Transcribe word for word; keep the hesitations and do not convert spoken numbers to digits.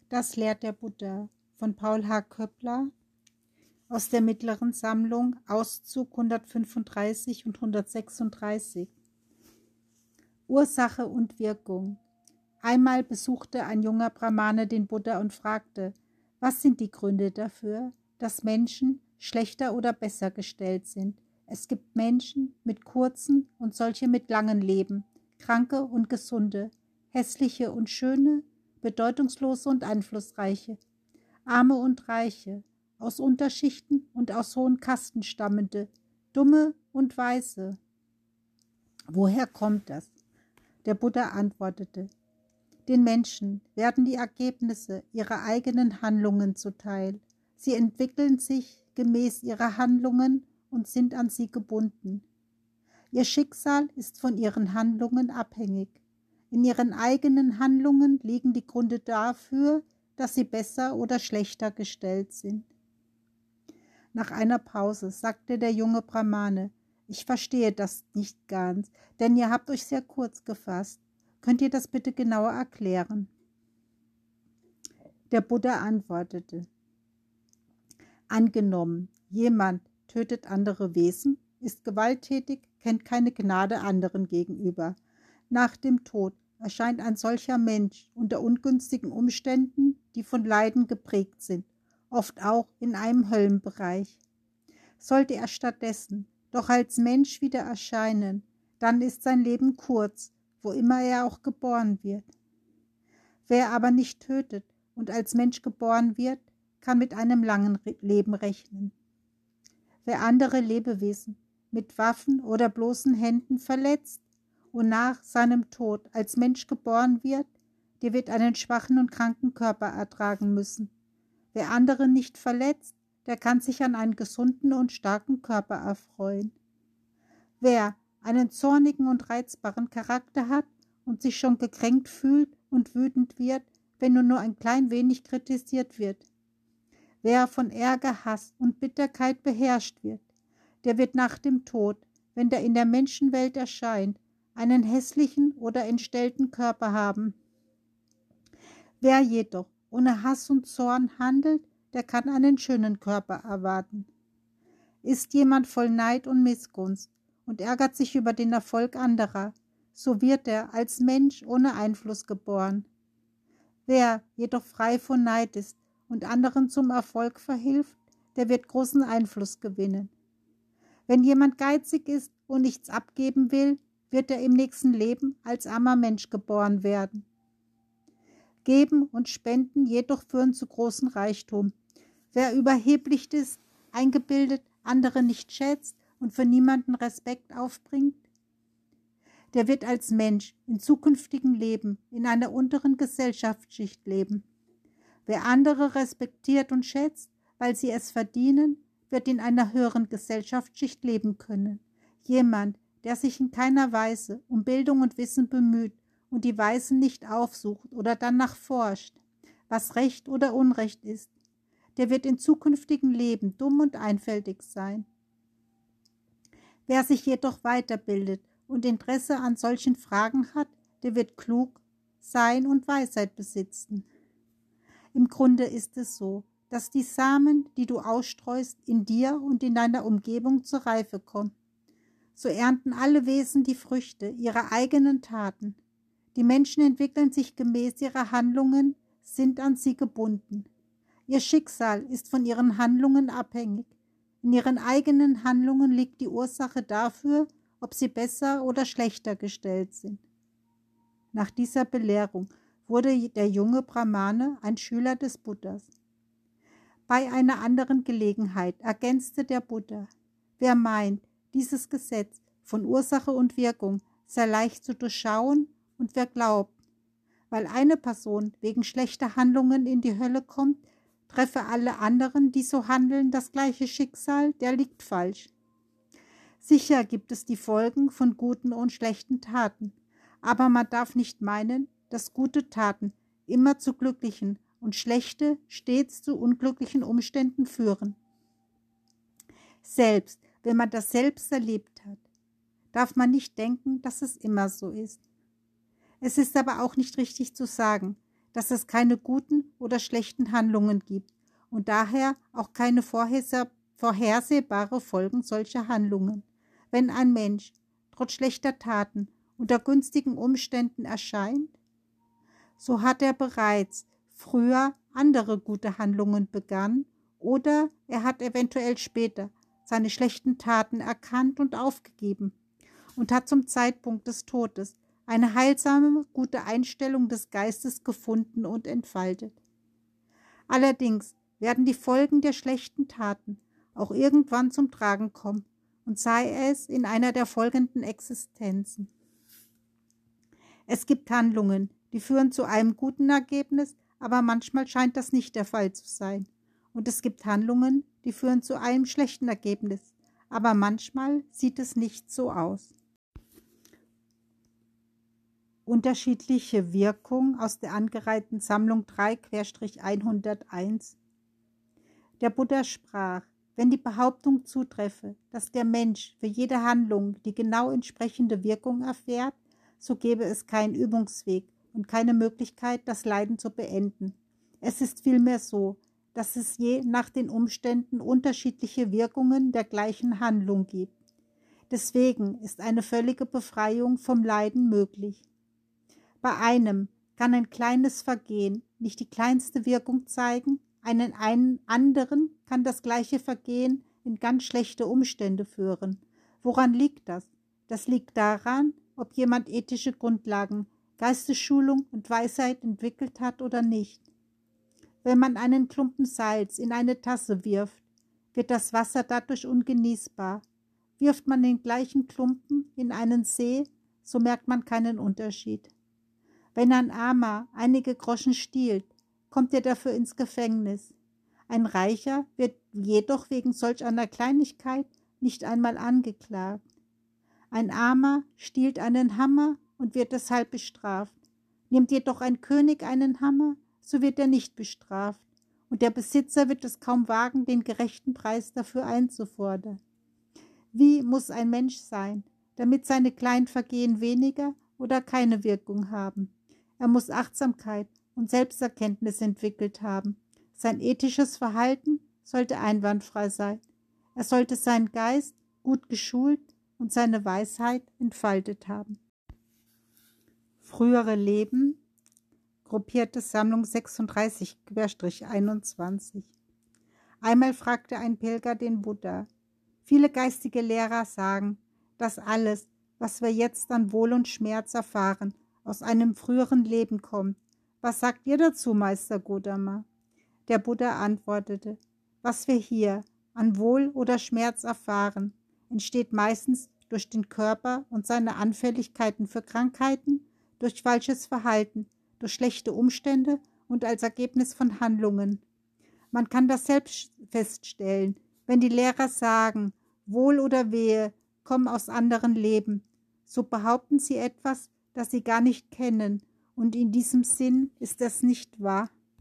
Das lehrt der Buddha von Paul H. Köppler aus der mittleren Sammlung, Auszug hundertfünfunddreißig und hundertsechsunddreißig. Ursache und Wirkung. Einmal besuchte ein junger Brahmane den Buddha und fragte, was sind die Gründe dafür, dass Menschen schlechter oder besser gestellt sind? Es gibt Menschen mit kurzen und solche mit langen Leben, Kranke und Gesunde, hässliche und schöne, bedeutungslose und einflussreiche, Arme und Reiche, aus Unterschichten und aus hohen Kasten stammende, Dumme und Weise. Woher kommt das? Der Buddha antwortete, den Menschen werden die Ergebnisse ihrer eigenen Handlungen zuteil. Sie entwickeln sich gemäß ihrer Handlungen und sind an sie gebunden. Ihr Schicksal ist von ihren Handlungen abhängig. In ihren eigenen Handlungen liegen die Gründe dafür, dass sie besser oder schlechter gestellt sind. Nach einer Pause sagte der junge Brahmane, ich verstehe das nicht ganz, denn ihr habt euch sehr kurz gefasst. Könnt ihr das bitte genauer erklären? Der Buddha antwortete, angenommen, jemand tötet andere Wesen, ist gewalttätig, kennt keine Gnade anderen gegenüber. Nach dem Tod erscheint ein solcher Mensch unter ungünstigen Umständen, die von Leiden geprägt sind, oft auch in einem Höllenbereich. Sollte er stattdessen doch als Mensch wieder erscheinen, dann ist sein Leben kurz, wo immer er auch geboren wird. Wer aber nicht tötet und als Mensch geboren wird, kann mit einem langen Leben rechnen. Wer andere Lebewesen mit Waffen oder bloßen Händen verletzt und nach seinem Tod als Mensch geboren wird, der wird einen schwachen und kranken Körper ertragen müssen. Wer andere nicht verletzt, der kann sich an einen gesunden und starken Körper erfreuen. Wer einen zornigen und reizbaren Charakter hat und sich schon gekränkt fühlt und wütend wird, wenn nur nur ein klein wenig kritisiert wird. Wer von Ärger, Hass und Bitterkeit beherrscht wird, der wird nach dem Tod, wenn der in der Menschenwelt erscheint, einen hässlichen oder entstellten Körper haben. Wer jedoch ohne Hass und Zorn handelt, der kann einen schönen Körper erwarten. Ist jemand voll Neid und Missgunst und ärgert sich über den Erfolg anderer, so wird er als Mensch ohne Einfluss geboren. Wer jedoch frei von Neid ist und anderen zum Erfolg verhilft, der wird großen Einfluss gewinnen. Wenn jemand geizig ist und nichts abgeben will, wird er im nächsten Leben als armer Mensch geboren werden. Geben und Spenden jedoch führen zu großem Reichtum. Wer überheblich ist, eingebildet, andere nicht schätzt und für niemanden Respekt aufbringt, der wird als Mensch in zukünftigem Leben in einer unteren Gesellschaftsschicht leben. Wer andere respektiert und schätzt, weil sie es verdienen, wird in einer höheren Gesellschaftsschicht leben können. Jemand, der sich in keiner Weise um Bildung und Wissen bemüht und die Weisen nicht aufsucht oder danach forscht, was Recht oder Unrecht ist, der wird in zukünftigem Leben dumm und einfältig sein. Wer sich jedoch weiterbildet und Interesse an solchen Fragen hat, der wird klug sein und Weisheit besitzen. Im Grunde ist es so, dass die Samen, die du ausstreust, in dir und in deiner Umgebung zur Reife kommen. So ernten alle Wesen die Früchte ihrer eigenen Taten. Die Menschen entwickeln sich gemäß ihrer Handlungen, sind an sie gebunden. Ihr Schicksal ist von ihren Handlungen abhängig. In ihren eigenen Handlungen liegt die Ursache dafür, ob sie besser oder schlechter gestellt sind. Nach dieser Belehrung wurde der junge Brahmane ein Schüler des Buddhas. Bei einer anderen Gelegenheit ergänzte der Buddha, wer meint, dieses Gesetz von Ursache und Wirkung sei leicht zu durchschauen und wer glaubt, weil eine Person wegen schlechter Handlungen in die Hölle kommt, treffe alle anderen, die so handeln, das gleiche Schicksal, der liegt falsch. Sicher gibt es die Folgen von guten und schlechten Taten, aber man darf nicht meinen, dass gute Taten immer zu glücklichen und schlechte stets zu unglücklichen Umständen führen. Selbst wenn man das selbst erlebt hat, darf man nicht denken, dass es immer so ist. Es ist aber auch nicht richtig zu sagen, dass es keine guten oder schlechten Handlungen gibt und daher auch keine vorhersehbare Folgen solcher Handlungen. Wenn ein Mensch trotz schlechter Taten unter günstigen Umständen erscheint, so hat er bereits früher andere gute Handlungen begangen oder er hat eventuell später seine schlechten Taten erkannt und aufgegeben und hat zum Zeitpunkt des Todes eine heilsame, gute Einstellung des Geistes gefunden und entfaltet. Allerdings werden die Folgen der schlechten Taten auch irgendwann zum Tragen kommen, und sei es in einer der folgenden Existenzen. Es gibt Handlungen, die führen zu einem guten Ergebnis, aber manchmal scheint das nicht der Fall zu sein. Und es gibt Handlungen, die führen zu einem schlechten Ergebnis, aber manchmal sieht es nicht so aus. Unterschiedliche Wirkung aus der angereihten Sammlung drei hunderteins. Der Buddha sprach: Wenn die Behauptung zutreffe, dass der Mensch für jede Handlung die genau entsprechende Wirkung erfährt, so gäbe es keinen Übungsweg und keine Möglichkeit, das Leiden zu beenden. Es ist vielmehr so, dass es je nach den Umständen unterschiedliche Wirkungen der gleichen Handlung gibt. Deswegen ist eine völlige Befreiung vom Leiden möglich. Bei einem kann ein kleines Vergehen nicht die kleinste Wirkung zeigen, einen, einen anderen kann das gleiche Vergehen in ganz schlechte Umstände führen. Woran liegt das? Das liegt daran, ob jemand ethische Grundlagen, Geistesschulung und Weisheit entwickelt hat oder nicht. Wenn man einen Klumpen Salz in eine Tasse wirft, wird das Wasser dadurch ungenießbar. Wirft man den gleichen Klumpen in einen See, so merkt man keinen Unterschied. Wenn ein Armer einige Groschen stiehlt, kommt er dafür ins Gefängnis. Ein Reicher wird jedoch wegen solch einer Kleinigkeit nicht einmal angeklagt. Ein Armer stiehlt einen Hammer und wird deshalb bestraft. Nimmt jedoch ein König einen Hammer, so wird er nicht bestraft, und der Besitzer wird es kaum wagen, den gerechten Preis dafür einzufordern. Wie muss ein Mensch sein, damit seine kleinen Vergehen weniger oder keine Wirkung haben? Er muss Achtsamkeit und Selbsterkenntnis entwickelt haben. Sein ethisches Verhalten sollte einwandfrei sein. Er sollte seinen Geist gut geschult und seine Weisheit entfaltet haben. Frühere Leben, gruppierte Sammlung sechsunddreißig einundzwanzig. Einmal fragte ein Pilger den Buddha: Viele geistige Lehrer sagen, dass alles, was wir jetzt an Wohl und Schmerz erfahren, aus einem früheren Leben kommt. Was sagt ihr dazu, Meister Gotama? Der Buddha antwortete: Was wir hier an Wohl oder Schmerz erfahren, entsteht meistens durch den Körper und seine Anfälligkeiten für Krankheiten, durch falsches Verhalten, durch schlechte Umstände und als Ergebnis von Handlungen. Man kann das selbst feststellen, wenn die Lehrer sagen, Wohl oder Wehe kommen aus anderen Leben, so behaupten sie etwas, das sie gar nicht kennen, und in diesem Sinn ist das nicht wahr.